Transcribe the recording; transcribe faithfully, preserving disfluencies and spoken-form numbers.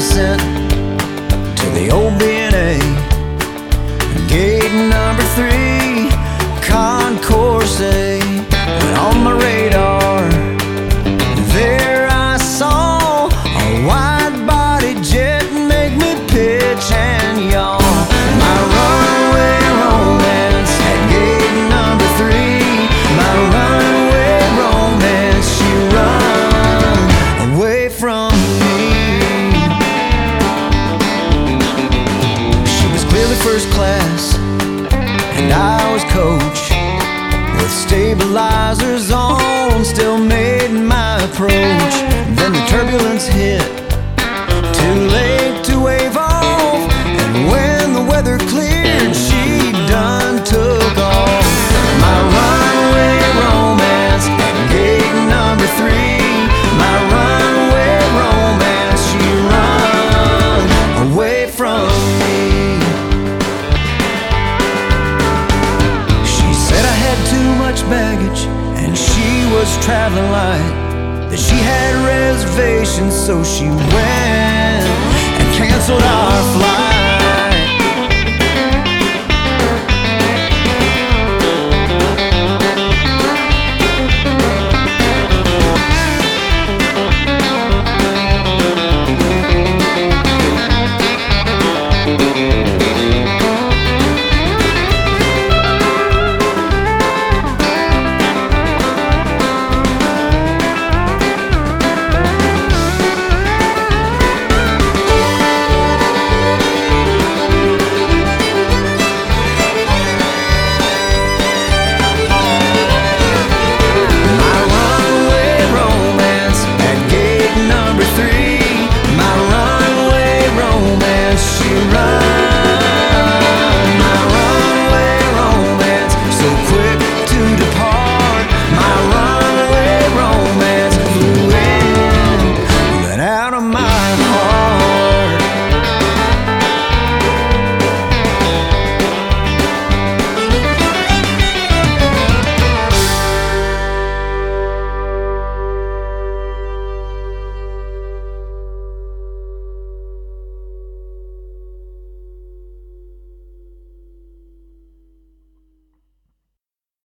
was sent to the old B N A. Gate number three, Concourse A, went on my radar. There I saw a wide-body jet make me pitch and yawn. My runaway romance at gate number three. My runaway romance, she run away from me. She was clearly first class, and I was coach. With stabilizers on, still made my approach. Then the turbulence hit, too late to wave off. And when the weather cleared, she done took off. My runaway romance at gate number three. My runaway romance, she run away from me. Too much baggage, and she was traveling light, that she had reservations, so she went and canceled our flight.